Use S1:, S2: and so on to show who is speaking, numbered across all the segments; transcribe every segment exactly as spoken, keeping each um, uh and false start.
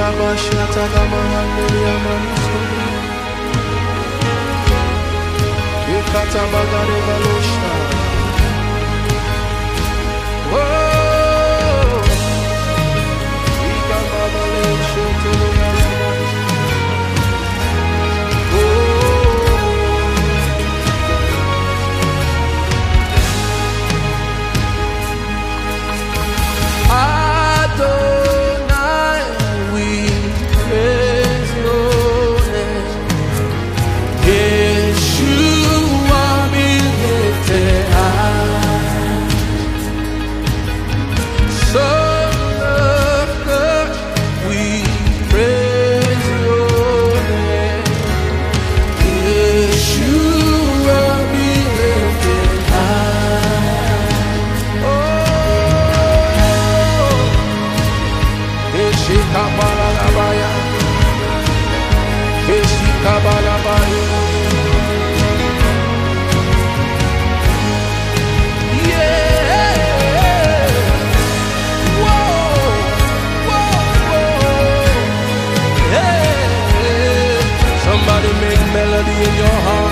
S1: Somebody make melody in your heart.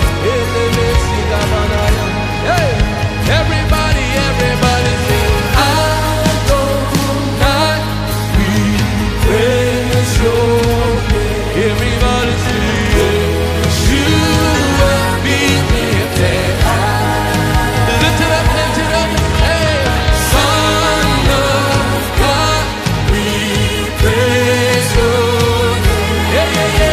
S1: Hey, everybody, everybody sing. Adonai, we praise your name. Everybody sing. You will be lifted high. Lift it up, lift it up. Hey, Son of God, we praise your name. Yeah, yeah, yeah.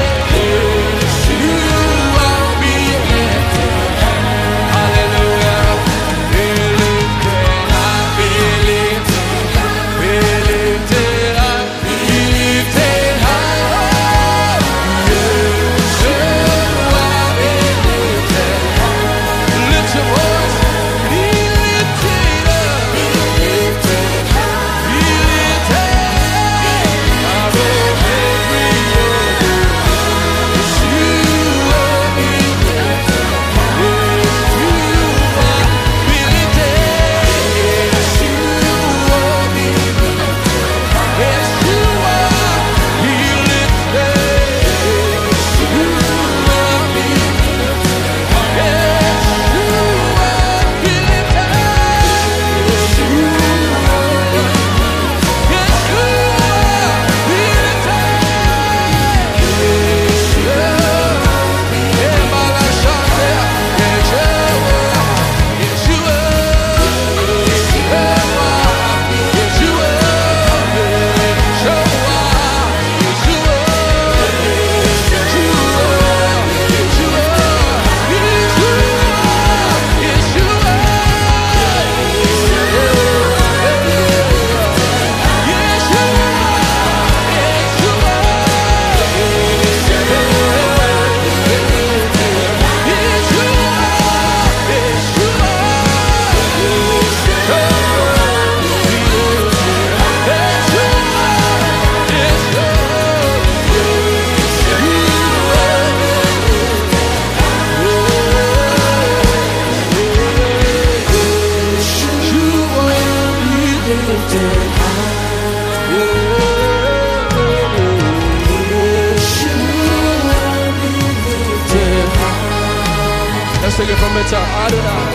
S1: Let's take it from the top. Adonai.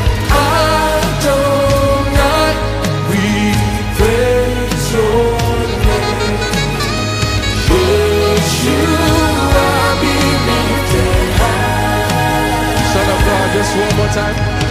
S1: Adonai, we praise your name. Yeshua be lifted high. Son of God, just one more time.